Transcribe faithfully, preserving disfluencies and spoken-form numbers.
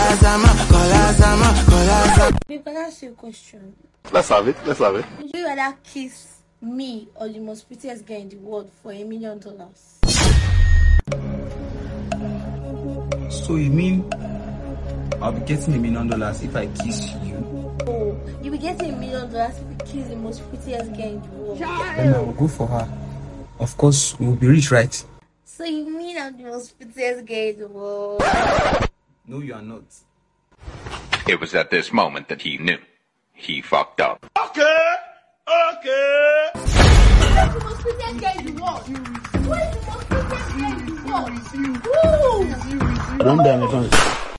Babe, can I ask you a question? Let's have it. Let's have it. Would you rather kiss me or the most prettiest girl in the world for a million dollars? So you mean I'll be getting a million dollars if I kiss you? Oh, you'll be getting a million dollars if you kiss the most prettiest girl in the world. Then I will go for her. Of course, we'll be rich, right? So you mean I'm the most prettiest girl in the world? No, you are not. It was at this moment that he knew. He fucked up. Okay. Okay. Who is the most prettiest girl in the world? Who is the most prettiest girl in the world? Who? Don't damn it.